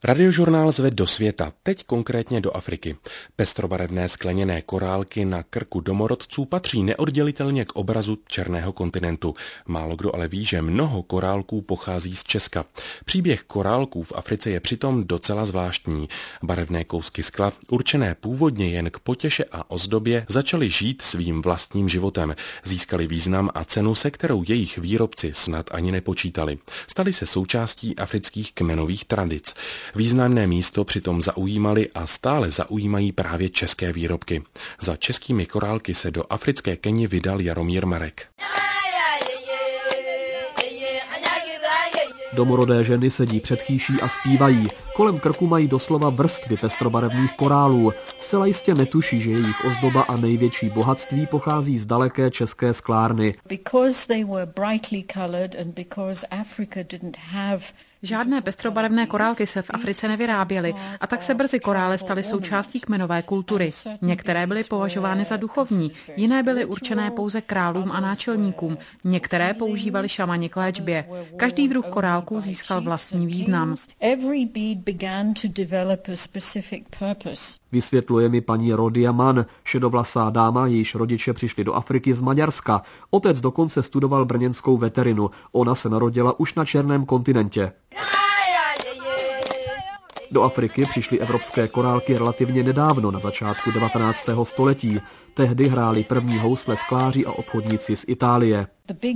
Radiožurnál zve do světa, teď konkrétně do Afriky. Pestrobarevné skleněné korálky na krku domorodců patří neoddělitelně k obrazu černého kontinentu. Málo kdo ale ví, že mnoho korálků pochází z Česka. Příběh korálků v Africe je přitom docela zvláštní. Barevné kousky skla, určené původně jen k potěše a ozdobě, začaly žít svým vlastním životem. Získali význam a cenu, se kterou jejich výrobci snad ani nepočítali. Stali se součástí afrických kmenových tradic. Významné místo přitom zaujímaly a stále zaujímají právě české výrobky. Za českými korálky se do africké Keni vydal Jaromír Marek. Domorodé ženy sedí před chýší a zpívají. Kolem krku mají doslova vrstvy pestrobarevných korálů. Zcela jistě netuší, že jejich ozdoba a největší bohatství pochází z daleké české sklárny. Žádné pestrobarevné korálky se v Africe nevyráběly a tak se brzy korále staly součástí kmenové kultury. Některé byly považovány za duchovní, jiné byly určené pouze králům a náčelníkům, některé používali šamani k léčbě. Každý druh korálků získal vlastní význam. Vysvětluje mi paní Rodia Mann, šedovlasá dáma, jejíž rodiče přišli do Afriky z Maďarska. Otec dokonce studoval brněnskou veterinu. Ona se narodila už na černém kontinentě. Do Afriky přišly evropské korálky relativně nedávno, na začátku 19. století. Tehdy hráli první housle skláři a obchodníci z Itálie.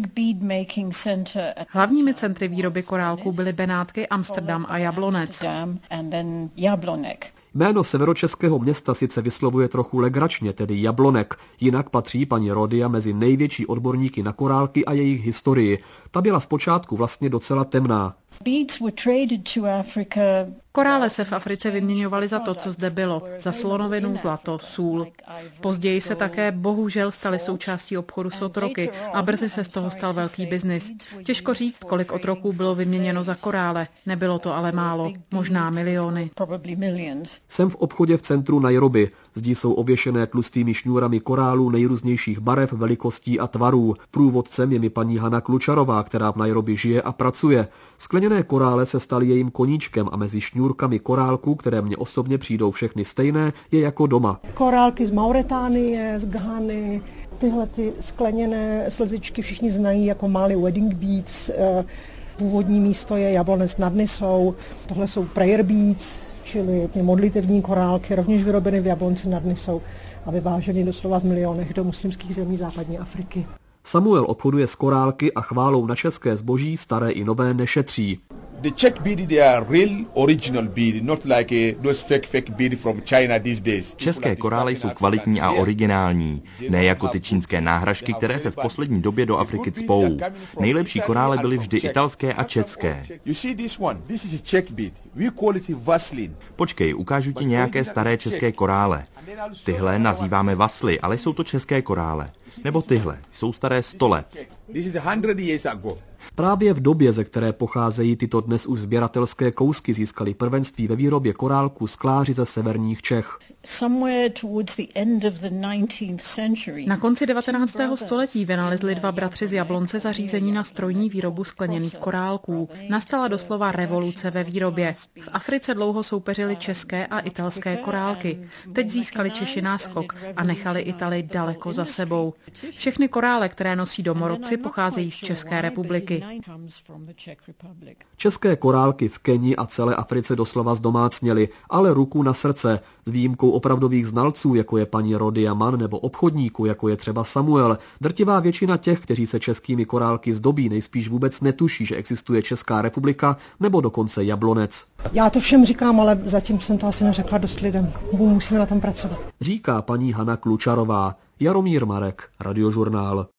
Hlavními centry výroby korálků byly Benátky, Amsterdam a Jablonec. Jméno severočeského města sice vyslovuje trochu legračně, tedy Jablonek, jinak patří paní Rodia mezi největší odborníky na korálky a jejich historii. Ta byla zpočátku vlastně docela temná. Korále se v Africe vyměňovaly za to, co zde bylo, za slonovinu, zlato, sůl. Později se také bohužel staly součástí obchodu s otroky a brzy se z toho stal velký biznis. Těžko říct, kolik otroků bylo vyměněno za korále, nebylo to ale málo, možná miliony. Jsem v obchodě v centru Nairobi. Zdi jsou ověšené tlustými šňůrami korálů nejrůznějších barev, velikostí a tvarů. Průvodcem je mi paní Hana Klučarová, která v Nairobi žije a pracuje. Skleněné korále se staly jejím koníčkem a mezi šňůrkami korálků, které mně osobně přijdou všechny stejné, je jako doma. Korálky z Mauritánie, z Ghany, tyhle ty skleněné slzičky všichni znají jako Mali wedding beads. Původní místo je Jablonec nad Nisou. Tohle jsou prayer beads, čili modlitevní korálky, rovněž vyrobeny v Jablonci nad Nisou a vyváženy doslova v milionech do muslimských zemí západní Afriky. Samuel obchoduje s korálky a chválou na české zboží, staré i nové, nešetří. The Czech bead, they are real original bead, not like those fake bead from China these days. České korály jsou kvalitní a originální, ne jako ty čínské náhražky, které se v poslední době do Afriky cpou. Nejlepší korály byly vždy italské a české. Počkej, ukážu ti nějaké staré české korále. Tyhle nazýváme vasly, ale jsou to české korále. Nebo tyhle, jsou staré 100 let. Právě v době, ze které pocházejí tyto dnes už sběratelské kousky, získali prvenství ve výrobě korálků skláři ze severních Čech. Na konci 19. století vynalezli dva bratři z Jablonce zařízení na strojní výrobu skleněných korálků. Nastala doslova revoluce ve výrobě. V Africe dlouho soupeřili české a italské korálky. Teď získali Češi náskok a nechali Italy daleko za sebou. Všechny korále, které nosí domorodci, pocházejí z České republiky. České korálky v Keni a celé Africe doslova zdomácněly, ale ruku na srdce. S výjimkou opravdových znalců, jako je paní Rodia Mann, nebo obchodníků, jako je třeba Samuel, drtivá většina těch, kteří se českými korálky zdobí, nejspíš vůbec netuší, že existuje Česká republika nebo dokonce Jablonec. Já to všem říkám, ale zatím jsem to asi neřekla dost lidem. Musíme na tom pracovat. Říká paní Hana Klučarová. Jaromír Marek, Radiožurnál.